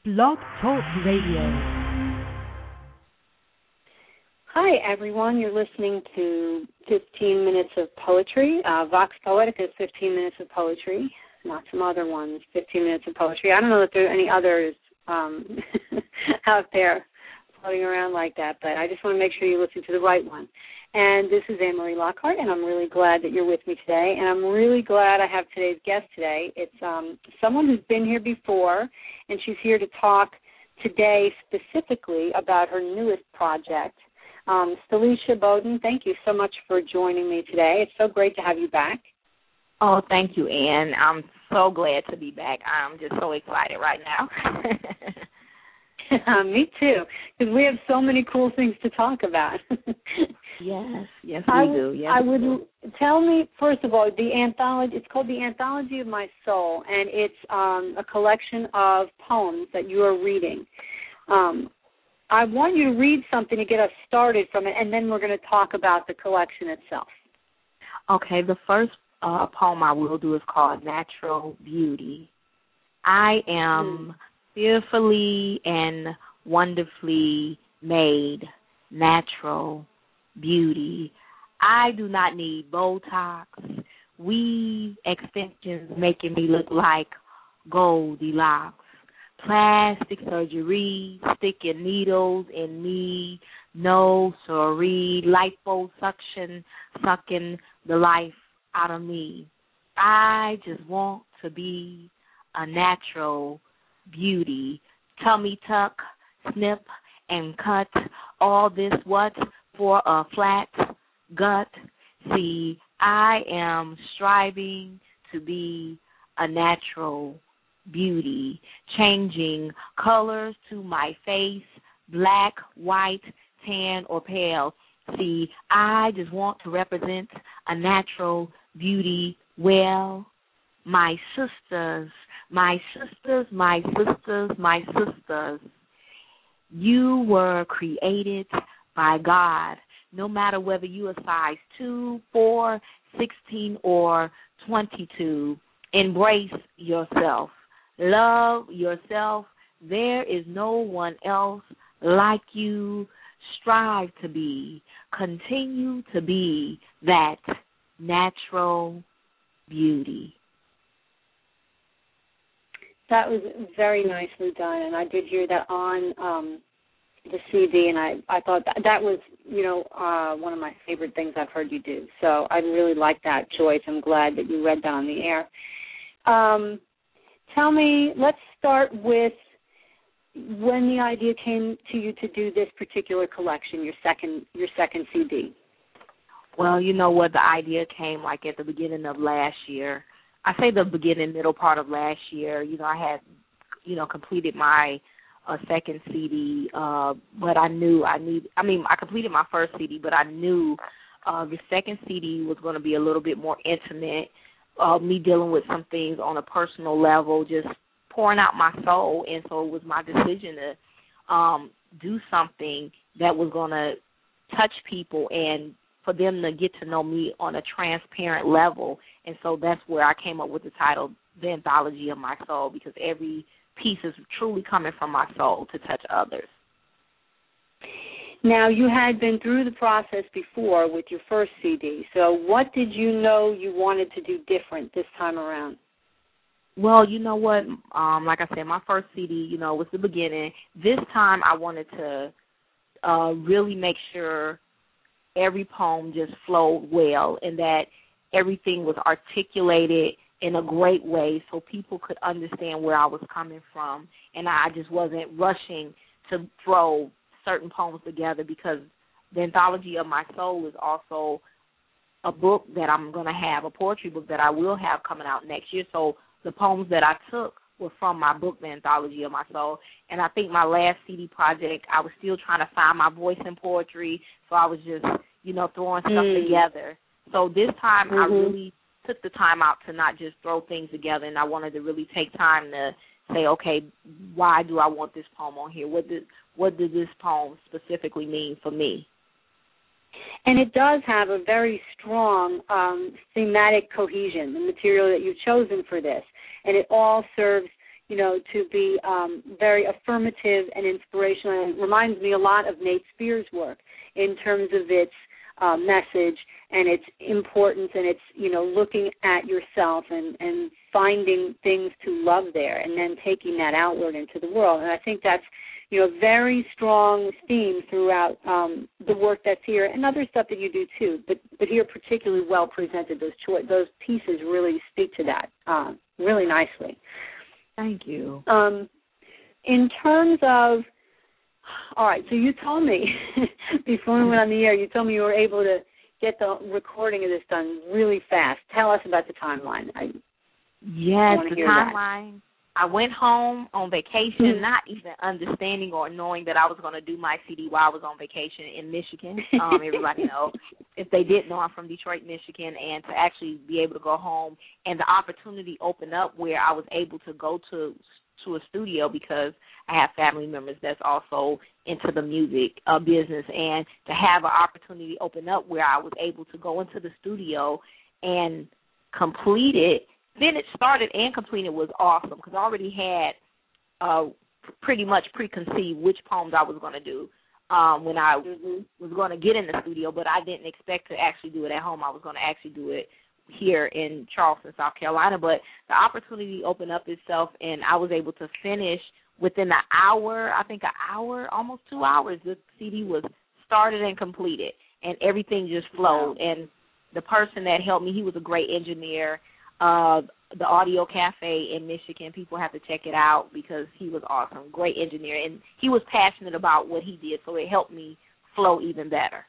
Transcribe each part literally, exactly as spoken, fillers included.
Blog Talk Radio. Hi, everyone. You're listening to fifteen Minutes of Poetry. Uh, Vox Poetica is fifteen Minutes of Poetry, not some other ones, fifteen Minutes of Poetry. I don't know if there are any others um, out there floating around like that, but I just want to make sure you listen to the right one. And this is Anne Marie Lockhart, and I'm really glad that you're with me today. And I'm really glad I have today's guest today. It's um, someone who's been here before, and she's here to talk today specifically about her newest project. Um, Stalisha Bowden, thank you so much for joining me today. It's so great to have you back. Oh, thank you, Anne. I'm so glad to be back. I'm just so excited right now. uh, me too, because we have so many cool things to talk about. Yes, yes, we I, do. Yes, I would do. Tell me, first of all, the anthology. It's called The Anthology of My Soul, and it's um, a collection of poems that you are reading. Um, I want you to read something to get us started from it, and then we're going to talk about the collection itself. Okay, the first uh, poem I will do is called Natural Beauty. I am mm. fearfully and wonderfully made natural beauty. I do not need Botox, weave extensions making me look like Goldilocks. Plastic surgery, sticking needles in me, no sorry, liposuction, sucking the life out of me. I just want to be a natural beauty. Tummy tuck, snip, and cut, all this what for a flat gut? See, I am striving to be a natural beauty, changing colors to my face, black, white, tan, or pale. See, I just want to represent a natural beauty well. My sisters, my sisters, my sisters, my sisters, you were created by God, no matter whether you are size two, four, sixteen, or twenty-two. Embrace yourself. Love yourself. There is no one else like you. Strive to be, continue to be that natural beauty. That was very nicely done, and I did hear that on um, the C D, and I, I thought that, that was, you know, uh, one of my favorite things I've heard you do. So I really like that, Joyce. I'm glad that you read that on the air. Um, tell me, let's start with when the idea came to you to do this particular collection, your second your second C D. Well, you know what, the idea came like at the beginning of last year. I say the beginning, middle part of last year. You know, I had, you know, completed my uh, second C D, uh, but I knew I need. I mean, I completed my first C D, but I knew uh, the second C D was going to be a little bit more intimate. Uh, me dealing with some things on a personal level, just pouring out my soul, and so it was my decision to um, do something that was going to touch people and for them to get to know me on a transparent level. And so that's where I came up with the title, The Anthology of My Soul, because every piece is truly coming from my soul to touch others. Now, you had been through the process before with your first C D, so what did you know you wanted to do different this time around? Well, you know what, um, like I said, my first C D, you know, was the beginning. This time I wanted to uh, really make sure every poem just flowed well and that everything was articulated in a great way so people could understand where I was coming from, and I just wasn't rushing to throw certain poems together, because the Anthology of My Soul is also a book that I'm going to have, a poetry book that I will have coming out next year. So the poems that I took were from my book, The Anthology of My Soul. And I think my last C D project, I was still trying to find my voice in poetry, so I was just, you know, throwing stuff mm. together. So this time mm-hmm. I really took the time out to not just throw things together, and I wanted to really take time to say, okay, why do I want this poem on here? What did what did this poem specifically mean for me? And it does have a very strong um, thematic cohesion, the material that you've chosen for this. And it all serves, you know, to be um, very affirmative and inspirational. And it reminds me a lot of Nate Spears' work in terms of its uh, message and its importance, and its, you know, looking at yourself and, and finding things to love there and then taking that outward into the world. And I think that's, you know, very strong theme throughout um, the work that's here, and other stuff that you do too. But but here, particularly well presented. Those cho- those pieces really speak to that uh, really nicely. Thank you. Um, in terms of, all right. So you told me before we went on the air. You told me you were able to get the recording of this done really fast. Tell us about the timeline. I, yes, I the timeline. That. I went home on vacation, not even understanding or knowing that I was going to do my C D while I was on vacation in Michigan. Um, everybody knows. If they didn't know, I'm from Detroit, Michigan, and to actually be able to go home and the opportunity opened up where I was able to go to to a studio because I have family members that's also into the music uh, business, and to have an opportunity open up where I was able to go into the studio and complete it. Then it started and completed was awesome because I already had uh, pretty much preconceived which poems I was going to do um, when I mm-hmm. was going to get in the studio, but I didn't expect to actually do it at home. I was going to actually do it here in Charleston, South Carolina. But the opportunity opened up itself, and I was able to finish within an hour, I think an hour, almost two hours. The C D was started and completed, and everything just flowed. Wow. And the person that helped me, he was a great engineer. Uh, the Audio Cafe in Michigan, people have to check it out because he was awesome, great engineer, and he was passionate about what he did, so it helped me flow even better.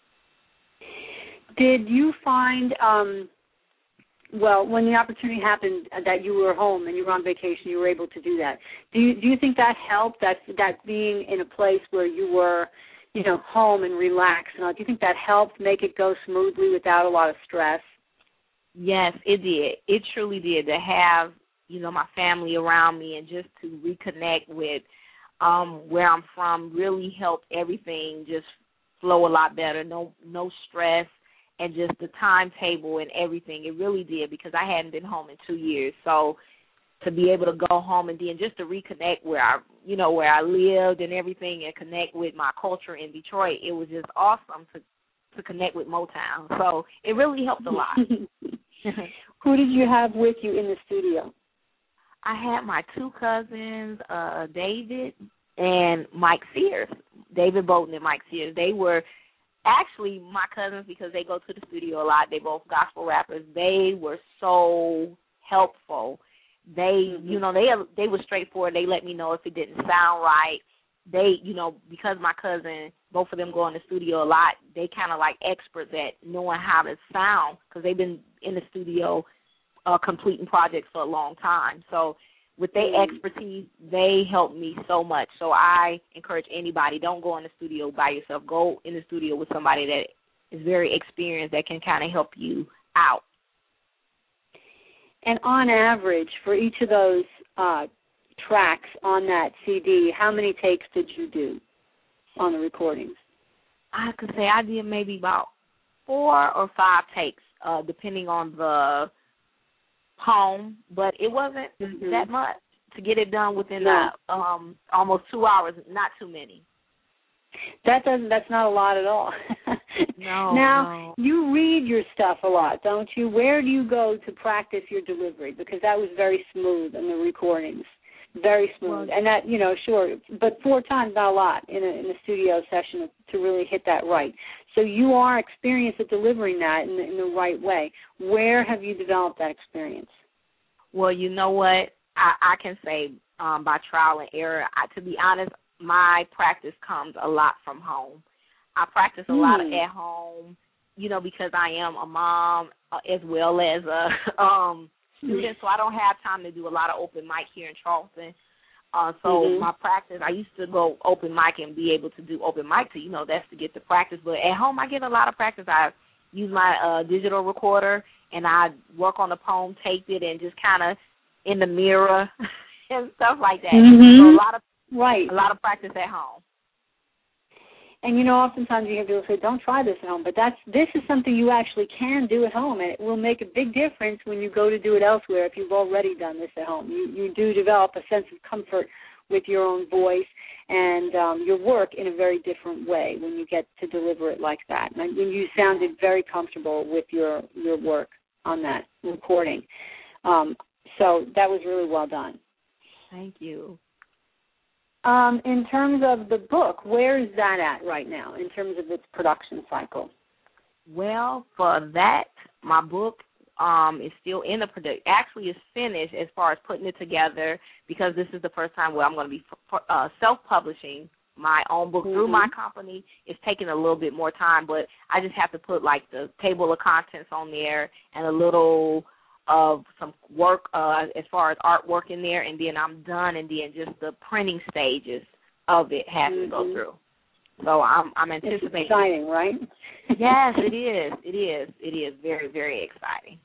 Did you find, um, well, when the opportunity happened that you were home and you were on vacation, you were able to do that, do you, do you think that helped, that, that being in a place where you were, you know, home and relaxed, and all, do you think that helped make it go smoothly without a lot of stress? Yes, it did. It truly did. To have, you know, my family around me and just to reconnect with um, where I'm from really helped everything just flow a lot better. No, no stress, and just the timetable and everything. It really did because I hadn't been home in two years. So to be able to go home and then just to reconnect where I, you know, where I lived and everything, and connect with my culture in Detroit, it was just awesome to to connect with Motown. So it really helped a lot. Who did you have with you in the studio? I had my two cousins, uh, David and Mike Sears, David Bolton and Mike Sears. They were actually my cousins because they go to the studio a lot. They both gospel rappers. They were so helpful. They, mm-hmm. you know, they they were straightforward. They let me know if it didn't sound right. They, you know, because my cousin, both of them go in the studio a lot, they kind of like experts at knowing how to sound because they've been in the studio uh, completing projects for a long time. So with their mm. expertise, they helped me so much. So I encourage anybody, don't go in the studio by yourself. Go in the studio with somebody that is very experienced that can kind of help you out. And on average, for each of those uh tracks on that C D, how many takes did you do on the recordings? I could say I did maybe about four or five takes, uh, depending on the poem, but it wasn't mm-hmm. that much to get it done within no. the, um, almost two hours, not too many. That doesn't. That's not a lot at all. No. Now, no. You read your stuff a lot, don't you? Where do you go to practice your delivery? Because that was very smooth in the recordings. Very smooth, and that, you know, sure, but four times not a lot in a, in a studio session to really hit that right. So you are experienced at delivering that in the, in the right way. Where have you developed that experience? Well, you know what, I, I can say um, by trial and error. I, to be honest, my practice comes a lot from home. I practice a mm. lot at home, you know, because I am a mom uh, as well as a um. student, so I don't have time to do a lot of open mic here in Charleston. Uh, so mm-hmm. my practice, I used to go open mic and be able to do open mic, to, you know, that's to get the practice. But at home, I get a lot of practice. I use my uh, digital recorder, and I work on the poem, tape it, and just kind of in the mirror and stuff like that. Mm-hmm. So a lot of right, a lot of practice at home. And, you know, oftentimes you hear people say, don't try this at home. But that's this is something you actually can do at home, and it will make a big difference when you go to do it elsewhere if you've already done this at home. You, you do develop a sense of comfort with your own voice and um, your work in a very different way when you get to deliver it like that. And you sounded very comfortable with your, your work on that recording. Um, so that was really well done. Thank you. Um, in terms of the book, where is that at right now in terms of its production cycle? Well, for that, my book um, is still in the production. Actually, it's finished as far as putting it together because this is the first time where I'm going to be uh, self-publishing my own book mm-hmm. through my company. It's taking a little bit more time, but I just have to put, like, the table of contents on there and a little of some work uh, as far as artwork in there, and then I'm done, and then just the printing stages of it has mm-hmm. to go through. So I'm I'm anticipating. It's exciting, right? Yes, it is. It is. It is very, very exciting.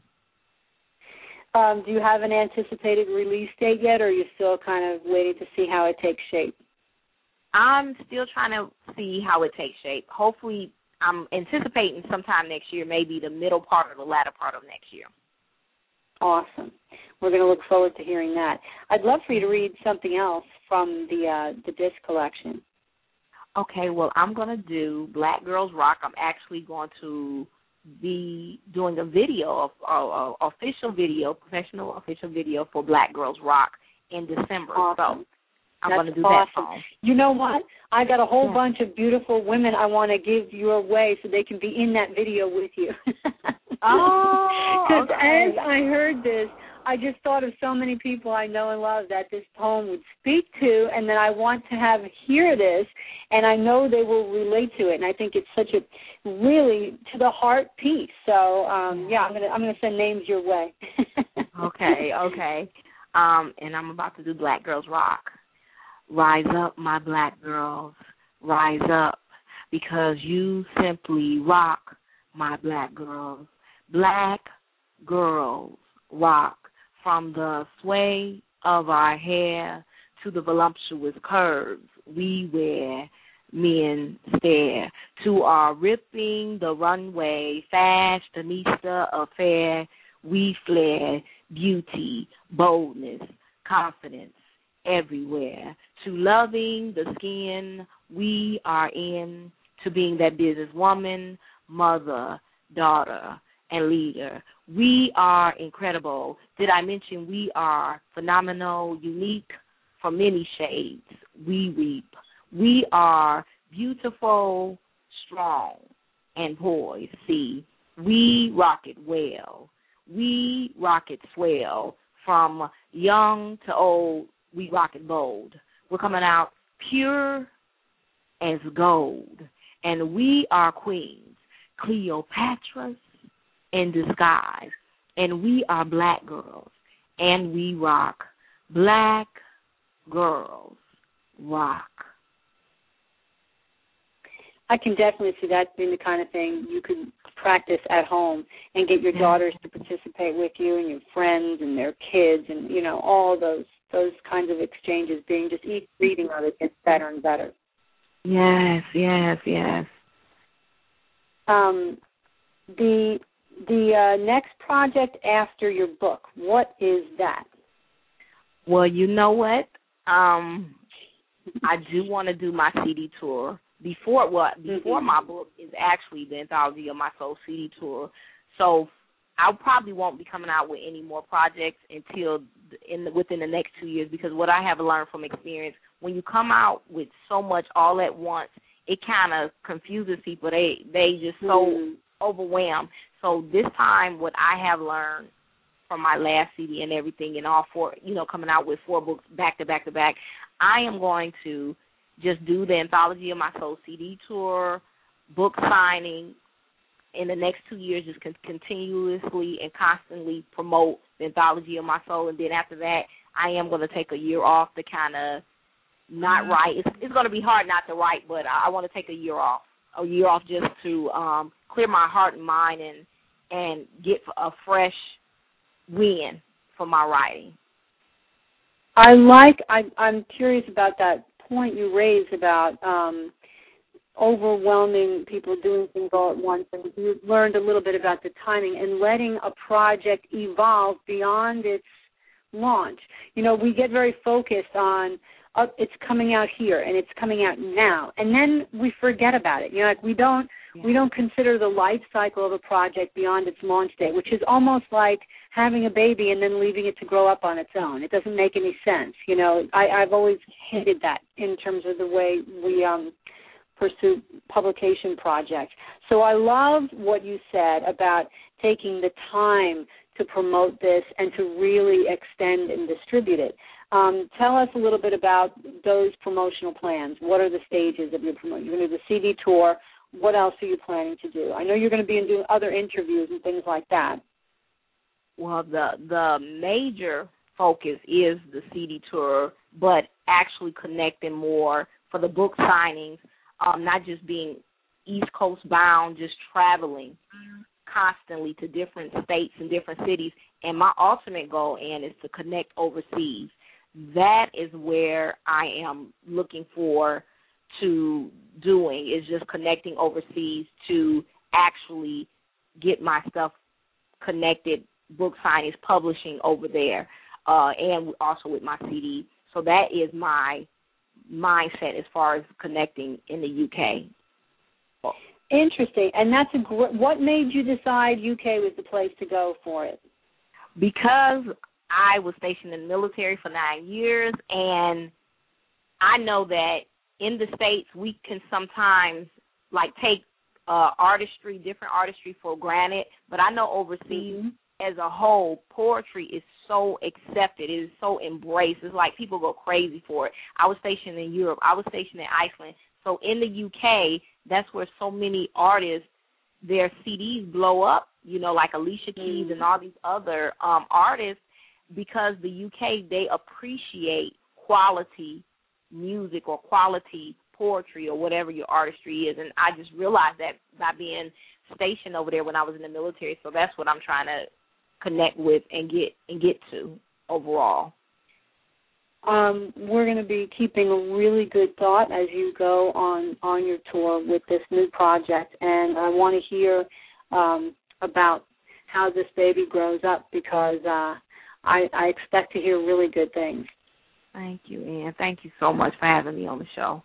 Um, do you have an anticipated release date yet, or are you still kind of waiting to see how it takes shape? I'm still trying to see how it takes shape. Hopefully, I'm anticipating sometime next year, maybe the middle part or the latter part of next year. Awesome. We're going to look forward to hearing that. I'd love for you to read something else from the uh, the disc collection. Okay, well, I'm going to do Black Girls Rock. I'm actually going to be doing a video, a, a, a official video, professional official video for Black Girls Rock in December. Awesome. So I'm That's going to do awesome. that song. You know what? I got a whole yeah. bunch of beautiful women I want to give your way so they can be in that video with you. Oh, Because okay. as I heard this, I just thought of so many people I know and love that this poem would speak to, and that I want to have hear this, and I know they will relate to it. And I think it's such a really to the heart piece. So um, yeah, I'm gonna I'm gonna send names your way. okay, okay. Um, and I'm about to do Black Girls Rock. Rise up, my black girls, rise up, because you simply rock, my black girls. Black girls rock, from the sway of our hair to the voluptuous curves we wear, men stare, to our ripping the runway, fashionista affair, we flare, beauty, boldness, confidence, everywhere, to loving the skin we are in, to being that businesswoman, mother, daughter, and leader. We are incredible. Did I mention we are phenomenal, unique, from many shades we reap. We are beautiful, strong, and poised. See, we rock it well. We rock it swell. From young to old, we rock it bold. We're coming out pure as gold. And we are queens, Cleopatras in disguise. And we are black girls. And we rock. Black girls rock. I can definitely see that being the kind of thing you could practice at home and get your daughters to participate with you, and your friends and their kids, and, you know, all those those kinds of exchanges being just each reading of it gets better and better. Yes, yes, yes. Um, the the uh, next project after your book, what is that? Well, you know what? Um, I do want to do my C D tour. Before what? Before mm-hmm. my book is actually the Anthology of My Soul C D tour. So I probably won't be coming out with any more projects until in the, within the next two years, because what I have learned from experience, when you come out with so much all at once, it kind of confuses people. They they just so mm-hmm. overwhelmed. So this time, what I have learned from my last C D and everything, and all four, you know, coming out with four books back to back to back, I am going to just do the Anthology of My Soul C D tour, book signing in the next two years, just con- continuously and constantly promote the Anthology of My Soul. And then after that, I am going to take a year off to kind of not write. It's, it's going to be hard not to write, but I, I want to take a year off, a year off just to um, clear my heart and mind and, and get a fresh wind for my writing. I like, I, I'm curious about that point you raised about um, overwhelming people doing things all at once, and you learned a little bit about the timing and letting a project evolve beyond its launch. You know, we get very focused on uh, it's coming out here and it's coming out now, and then we forget about it. You know, like we don't yeah. we don't consider the life cycle of a project beyond its launch date, which is almost like having a baby and then leaving it to grow up on its own. It doesn't make any sense. You know, I, I've always hated that in terms of the way we um, pursue publication projects. So I love what you said about taking the time to promote this and to really extend and distribute it. Um, tell us a little bit about those promotional plans. What are the stages of your promotion? You're going to do the C D tour. What else are you planning to do? I know you're going to be doing other interviews and things like that. Well, the the major focus is the C D tour, but actually connecting more for the book signings, um, not just being East Coast bound, just traveling constantly to different states and different cities. And my ultimate goal, Ann, is to connect overseas. That is where I am looking for to doing, is just connecting overseas to actually get my stuff connected, book signings, publishing over there, uh, and also with my C D. So that is my mindset as far as connecting in the U K. Interesting. And that's a gr- what made you decide U K was the place to go for it? Because I was stationed in the military for nine years, and I know that in the States we can sometimes, like, take uh, artistry, different artistry for granted, but I know overseas mm-hmm. as a whole, poetry is so accepted. It is so embraced. It's like people go crazy for it. I was stationed in Europe. I was stationed in Iceland. So in the U K, that's where so many artists, their C Ds blow up, you know, like Alicia Keys mm-hmm. and all these other um, artists, because the U K, they appreciate quality music or quality poetry or whatever your artistry is. And I just realized that by being stationed over there when I was in the military. So that's what I'm trying to connect with and get and get to overall. Um, we're going to be keeping a really good thought as you go on, on your tour with this new project, and I want to hear um, about how this baby grows up, because uh, I, I expect to hear really good things. Thank you, Ann. Thank you so much for having me on the show.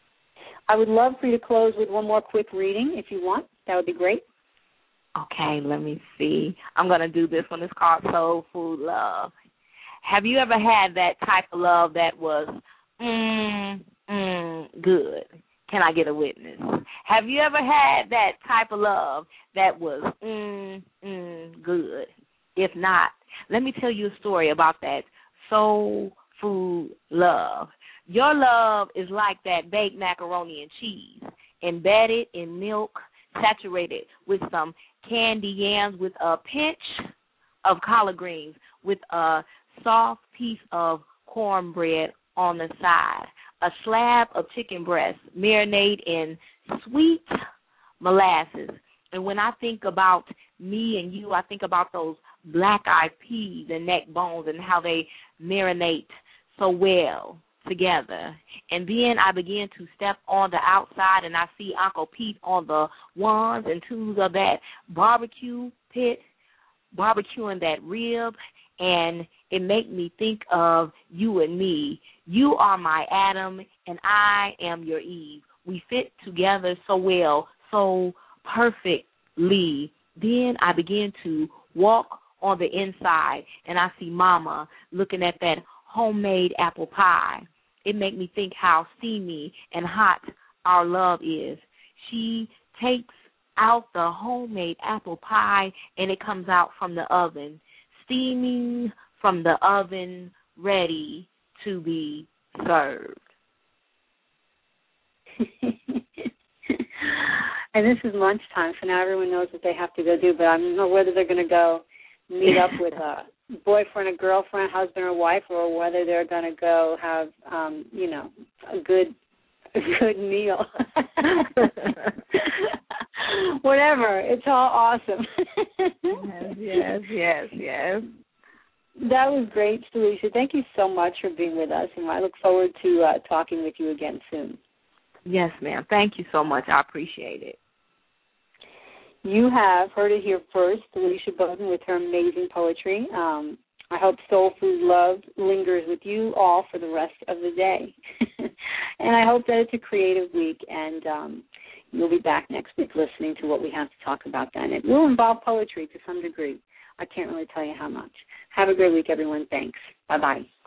I would love for you to close with one more quick reading if you want. That would be great. Okay, let me see. I'm going to do this one. It's called Soul Food Love. Have you ever had that type of love that was mm, mm, good? Can I get a witness? Have you ever had that type of love that was mm, mm, good? If not, let me tell you a story about that soul food love. Your love is like that baked macaroni and cheese, embedded in milk, saturated with some candy yams, with a pinch of collard greens, with a soft piece of cornbread on the side, a slab of chicken breast marinated in sweet molasses. And when I think about me and you, I think about those black-eyed peas and neck bones and how they marinate so well together. And then I begin to step on the outside and I see Uncle Pete on the ones and twos of that barbecue pit, barbecuing that rib, and it make me think of you and me. You are my Adam and I am your Eve. We fit together so well, so perfectly. Then I begin to walk on the inside and I see Mama looking at that homemade apple pie. It make me think how steamy and hot our love is. She takes out the homemade apple pie and it comes out from the oven, steaming from the oven, ready to be served. And this is lunchtime, so now everyone knows what they have to go do, but I don't know whether they're going to go meet up with a boyfriend, a girlfriend, husband, or wife, or whether they're going to go have, um, you know, a good a good meal. Whatever. It's all awesome. yes, yes, yes, yes. That was great, Felicia. Thank you so much for being with us, and I look forward to uh, talking with you again soon. Yes, ma'am. Thank you so much. I appreciate it. You have heard it here first, Alicia Bowden with her amazing poetry. Um, I hope Soul Food Love lingers with you all for the rest of the day. And I hope that it's a creative week, and um, you'll be back next week listening to what we have to talk about then. It will involve poetry to some degree. I can't really tell you how much. Have a great week, everyone. Thanks. Bye-bye.